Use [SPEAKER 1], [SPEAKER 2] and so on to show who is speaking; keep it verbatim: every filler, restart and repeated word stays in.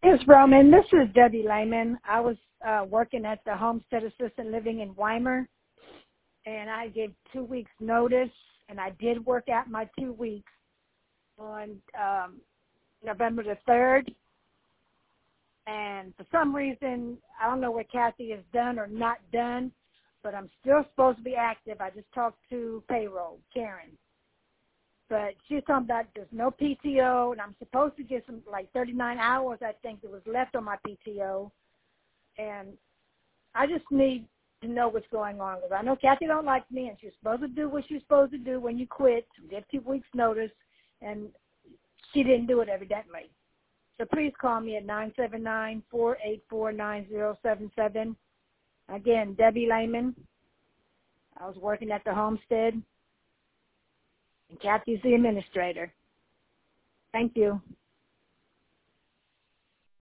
[SPEAKER 1] Yes, Roman. This is Debbie Lyman. I was uh, working at the Homestead Assistant Living in Weimar, and I gave two weeks' notice, and I did work out my two weeks on um, November the third. And for some reason, I don't know what Kathy has done or not done, but I'm still supposed to be active. I just talked to payroll, Karen. But she's talking about there's no P T O, and I'm supposed to get some, like thirty-nine hours, I think, that was left on my P T O. And I just need to know what's going on. Because I know Kathy don't like me, and she's supposed to do what she's supposed to do when you quit, give two weeks' notice, and she didn't do it evidently. So please call me at nine seven nine, four eight four, nine zero seven seven. Again, Debbie Lyman. I was working at the Homestead, and Kathy's the administrator. Thank you.